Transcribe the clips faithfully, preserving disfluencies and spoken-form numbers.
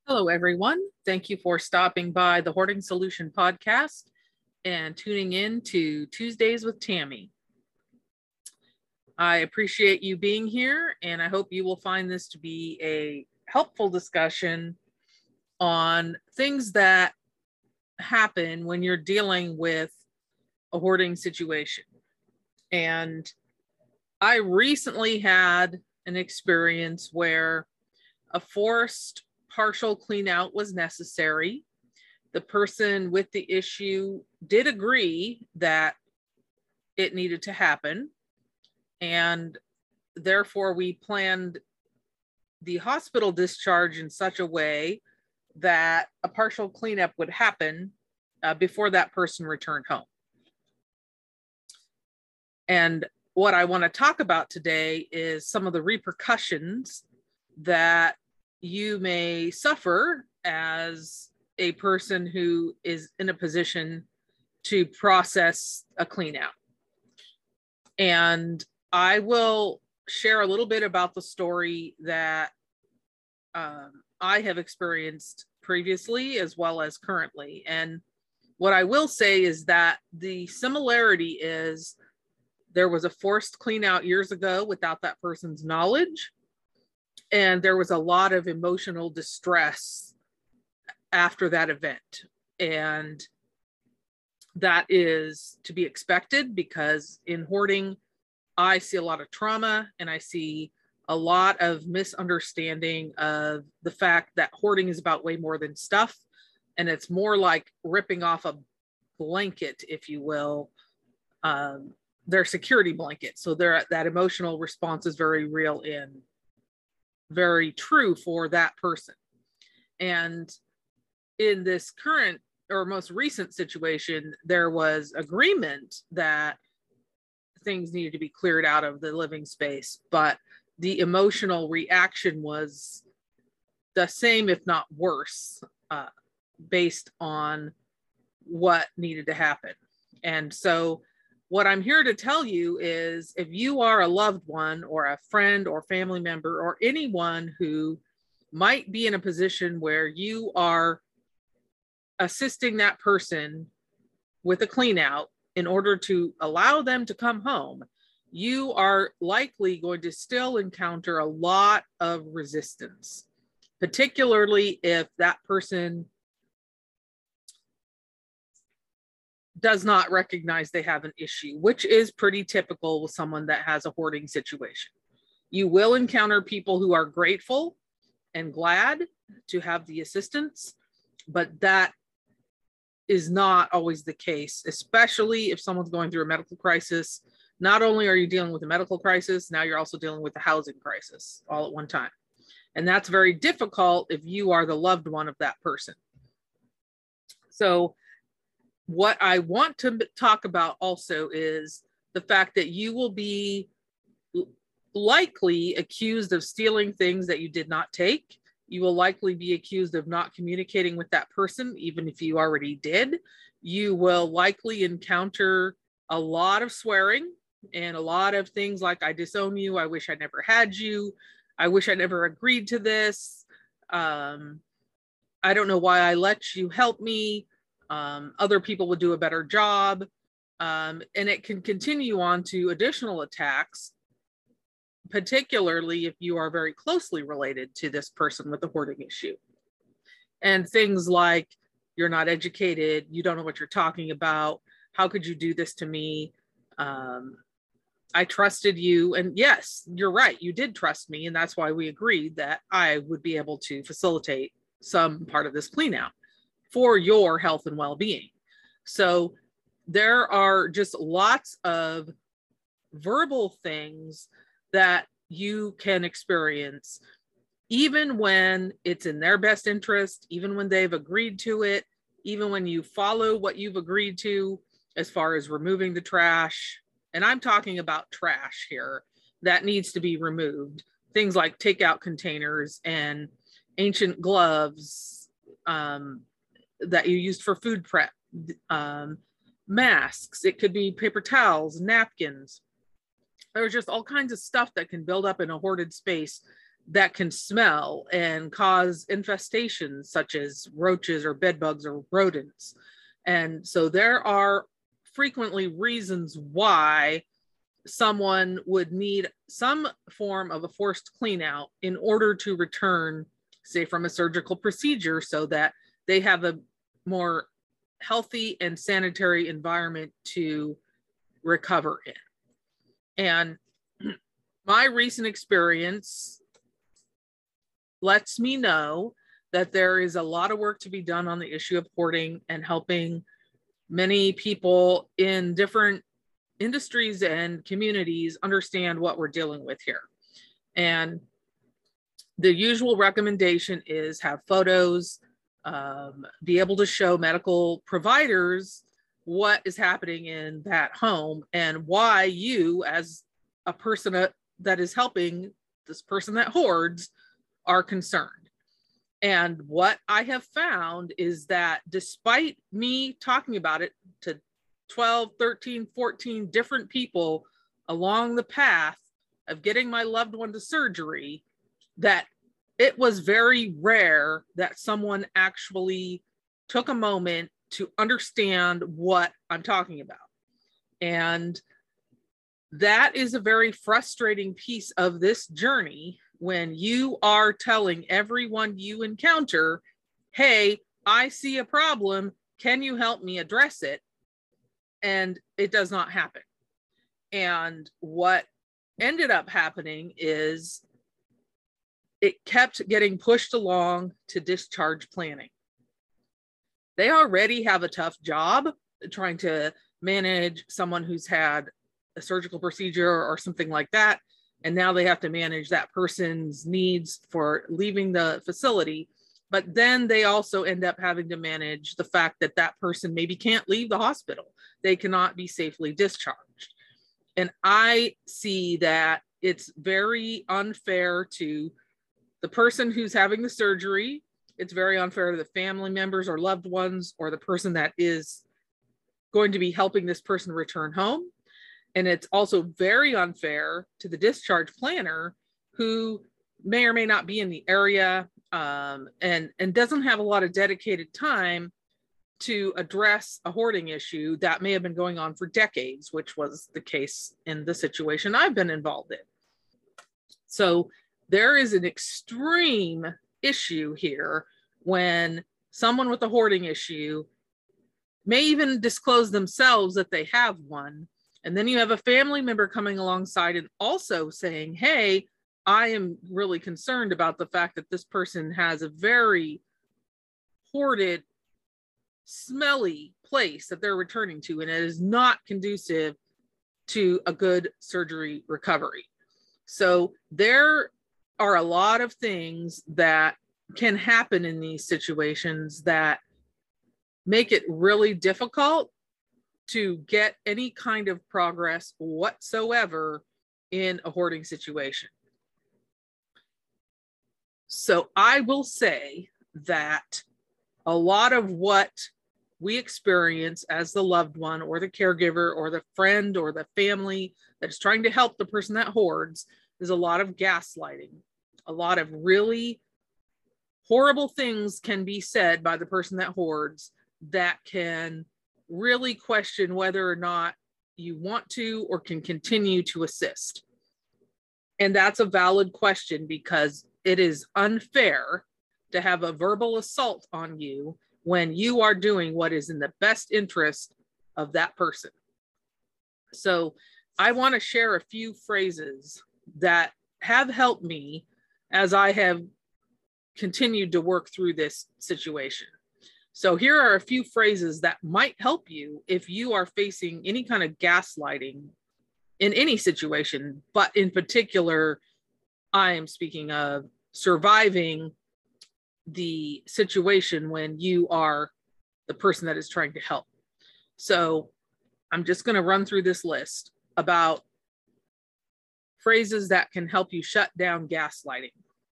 Hello, everyone. Thank you for stopping by the Hoarding Solution podcast and tuning in to Tuesdays with Tammy. I appreciate you being here, and I hope you will find this to be a helpful discussion on things that happen when you're dealing with a hoarding situation. And I recently had an experience where a forced partial clean out was necessary. The person with the issue did agree that it needed to happen, and therefore we planned the hospital discharge in such a way that a partial cleanup would happen uh, before that person returned home. And what I want to talk about today is some of the repercussions that you may suffer as a person who is in a position to process a clean out. And I will share a little bit about the story that um, I have experienced previously as well as currently. And what I will say is that the similarity is there was a forced clean out years ago without that person's knowledge. And there was a lot of emotional distress after that event. And that is to be expected because in hoarding, I see a lot of trauma and I see a lot of misunderstanding of the fact that hoarding is about way more than stuff. And it's more like ripping off a blanket, if you will, um, their security blanket. So there, that emotional response is very real and very true for that person. And in this current or most recent situation, there was agreement that things needed to be cleared out of the living space, but the emotional reaction was the same, if not worse, uh, based on what needed to happen. And so what I'm here to tell you is if you are a loved one or a friend or family member or anyone who might be in a position where you are assisting that person with a clean out in order to allow them to come home, you are likely going to still encounter a lot of resistance, particularly if that person does not recognize they have an issue, which is pretty typical with someone that has a hoarding situation. You will encounter people who are grateful and glad to have the assistance, but that is not always the case, especially if someone's going through a medical crisis. Not only are you dealing with a medical crisis, now you're also dealing with a housing crisis all at one time. And that's very difficult if you are the loved one of that person. So what I want to talk about also is the fact that you will be likely accused of stealing things that you did not take. You will likely be accused of not communicating with that person, even if you already did. You will likely encounter a lot of swearing and a lot of things like, I disown you, I wish I never had you, I wish I never agreed to this, um, I don't know why I let you help me, um, other people would do a better job, um, and it can continue on to additional attacks, particularly if you are very closely related to this person with the hoarding issue. And things like, you're not educated, you don't know what you're talking about, how could you do this to me? Um, I trusted you. And yes, you're right, you did trust me. And that's why we agreed that I would be able to facilitate some part of this clean out for your health and well-being. So there are just lots of verbal things that you can experience, even when it's in their best interest, even when they've agreed to it, even when you follow what you've agreed to as far as removing the trash. And I'm talking about trash here that needs to be removed. Things like takeout containers and ancient gloves um, that you used for food prep, um, masks. It could be paper towels, napkins. There's just all kinds of stuff that can build up in a hoarded space that can smell and cause infestations such as roaches or bed bugs or rodents. And so there are frequently reasons why someone would need some form of a forced clean out in order to return, say, from a surgical procedure, so that they have a more healthy and sanitary environment to recover in. And my recent experience lets me know that there is a lot of work to be done on the issue of hoarding and helping many people in different industries and communities understand what we're dealing with here. And the usual recommendation is have photos, um, be able to show medical providers what is happening in that home and why you, as a person that is helping this person that hoards, are concerned. And what I have found is that despite me talking about it to twelve, thirteen, fourteen different people along the path of getting my loved one to surgery, that it was very rare that someone actually took a moment to understand what I'm talking about. And that is a very frustrating piece of this journey, when you are telling everyone you encounter, hey, I see a problem, can you help me address it? And it does not happen. And what ended up happening is it kept getting pushed along to discharge planning. They already have a tough job trying to manage someone who's had a surgical procedure or something like that. And now they have to manage that person's needs for leaving the facility. But then they also end up having to manage the fact that that person maybe can't leave the hospital. They cannot be safely discharged. And I see that it's very unfair to the person who's having the surgery. It's very unfair to the family members or loved ones or the person that is going to be helping this person return home. And it's also very unfair to the discharge planner, who may or may not be in the area um, and, and doesn't have a lot of dedicated time to address a hoarding issue that may have been going on for decades, which was the case in the situation I've been involved in. So there is an extreme issue here when someone with a hoarding issue may even disclose themselves that they have one. And then you have a family member coming alongside and also saying, hey, I am really concerned about the fact that this person has a very hoarded, smelly place that they're returning to, and it is not conducive to a good surgery recovery. So there are a lot of things that can happen in these situations that make it really difficult to get any kind of progress whatsoever in a hoarding situation. So I will say that a lot of what we experience as the loved one or the caregiver or the friend or the family that is trying to help the person that hoards is a lot of gaslighting. A lot of really horrible things can be said by the person that hoards that can really question whether or not you want to or can continue to assist. And that's a valid question, because it is unfair to have a verbal assault on you when you are doing what is in the best interest of that person. So I want to share a few phrases that have helped me as I have continued to work through this situation. So here are a few phrases that might help you if you are facing any kind of gaslighting in any situation, but in particular, I am speaking of surviving the situation when you are the person that is trying to help. So I'm just going to run through this list about phrases that can help you shut down gaslighting.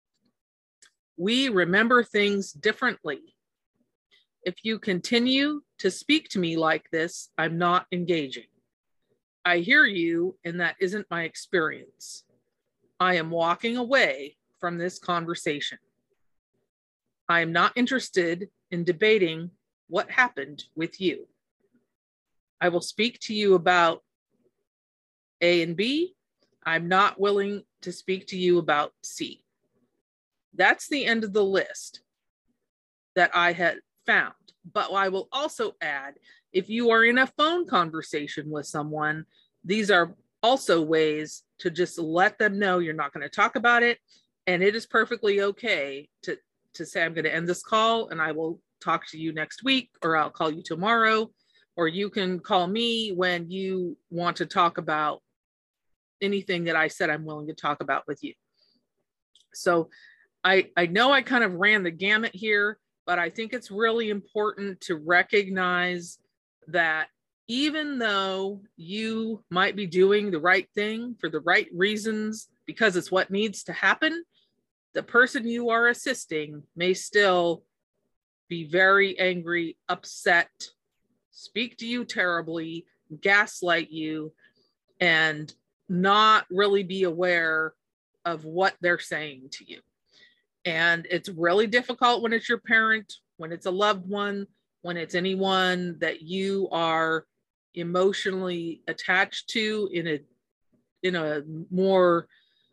We remember things differently. If you continue to speak to me like this, I'm not engaging. I hear you, and that isn't my experience. I am walking away from this conversation. I am not interested in debating what happened with you. I will speak to you about A and B. I'm not willing to speak to you about C. That's the end of the list that I had found. But I will also add, if you are in a phone conversation with someone, these are also ways to just let them know you're not going to talk about it. And it is perfectly okay to, to say, I'm going to end this call and I will talk to you next week, or I'll call you tomorrow, or you can call me when you want to talk about anything that I said I'm willing to talk about with you. So I, I know I kind of ran the gamut here, but I think it's really important to recognize that even though you might be doing the right thing for the right reasons, because it's what needs to happen, the person you are assisting may still be very angry, upset, speak to you terribly, gaslight you, and not really be aware of what they're saying to you. And it's really difficult when it's your parent, when it's a loved one, when it's anyone that you are emotionally attached to in a in a more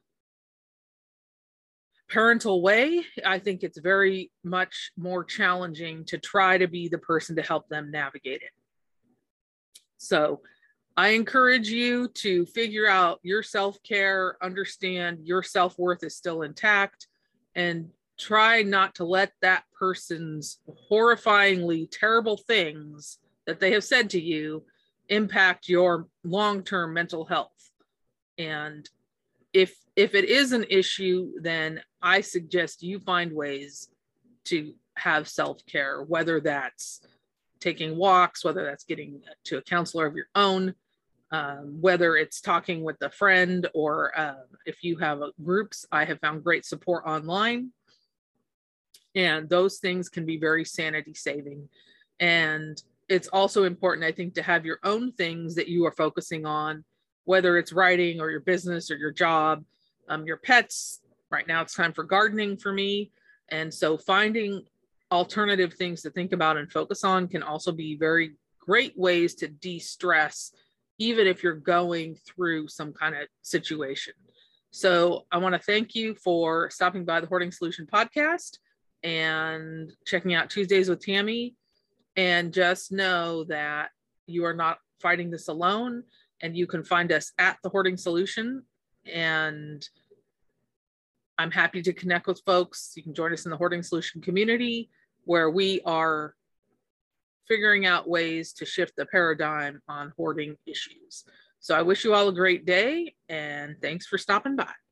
parental way. I think it's very much more challenging to try to be the person to help them navigate it. So I encourage you to figure out your self-care, understand your self-worth is still intact, and try not to let that person's horrifyingly terrible things that they have said to you impact your long-term mental health. And if if it is an issue, then I suggest you find ways to have self-care, whether that's taking walks, whether that's getting to a counselor of your own, um, whether it's talking with a friend, or uh, if you have uh, groups. I have found great support online, and those things can be very sanity saving. And it's also important, I think, to have your own things that you are focusing on, whether it's writing or your business or your job, um, your pets. Right now it's time for gardening for me. And so finding alternative things to think about and focus on can also be very great ways to de-stress, even if you're going through some kind of situation. So I want to thank you for stopping by the Hoarding Solution podcast and checking out Tuesdays with Tammy. And just know that you are not fighting this alone, and you can find us at the Hoarding Solution. And I'm happy to connect with folks. You can join us in the Hoarding Solution community, where we are figuring out ways to shift the paradigm on hoarding issues. So I wish you all a great day, and thanks for stopping by.